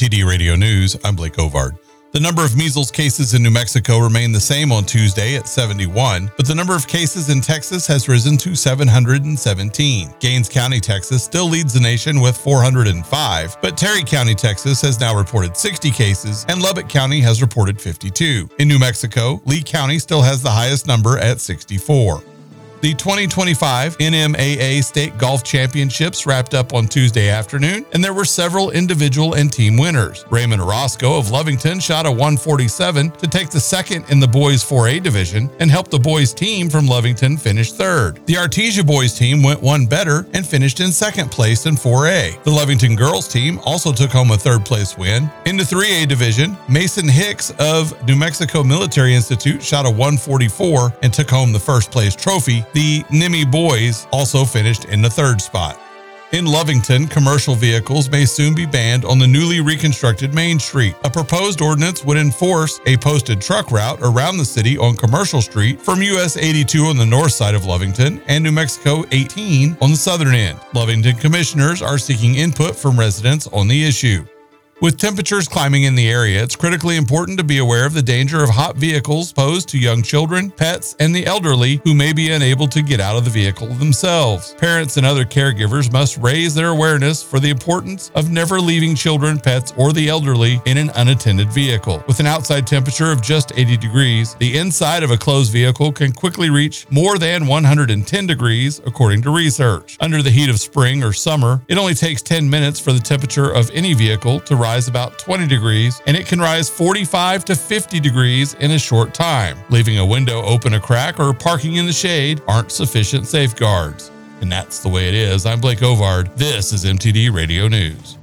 MTD Radio News, I'm Blake Ovard. The number of measles cases in New Mexico remained the same on Tuesday at 71, but the number of cases in Texas has risen to 717. Gaines County, Texas still leads the nation with 405, but Terry County, Texas has now reported 60 cases and Lubbock County has reported 52. In New Mexico, Lee County still has the highest number at 64. The 2025 NMAA State Golf Championships wrapped up on Tuesday afternoon, and there were several individual and team winners. Raymond Orozco of Lovington shot a 147 to take the second in the boys 4A division and helped the boys team from Lovington finish third. The Artesia boys team went one better and finished in second place in 4A. The Lovington girls team also took home a third place win. In the 3A division, Mason Hicks of New Mexico Military Institute shot a 144 and took home the first place trophy. The NIMI boys also finished in the third spot. In Lovington, commercial vehicles may soon be banned on the newly reconstructed Main Street. A proposed ordinance would enforce a posted truck route around the city on Commercial Street from US 82 on the north side of Lovington and New Mexico 18 on the southern end. Lovington commissioners are seeking input from residents on the issue. With temperatures climbing in the area, it's critically important to be aware of the danger of hot vehicles posed to young children, pets, and the elderly who may be unable to get out of the vehicle themselves. Parents and other caregivers must raise their awareness for the importance of never leaving children, pets, or the elderly in an unattended vehicle. With an outside temperature of just 80 degrees, the inside of a closed vehicle can quickly reach more than 110 degrees, according to research. Under the heat of spring or summer, it only takes 10 minutes for the temperature of any vehicle to rise about 20 degrees, and it can rise 45 to 50 degrees in a short time. Leaving a window open a crack or parking in the shade aren't sufficient safeguards. And that's the way it is. I'm Blake Ovard. This is MTD Radio News.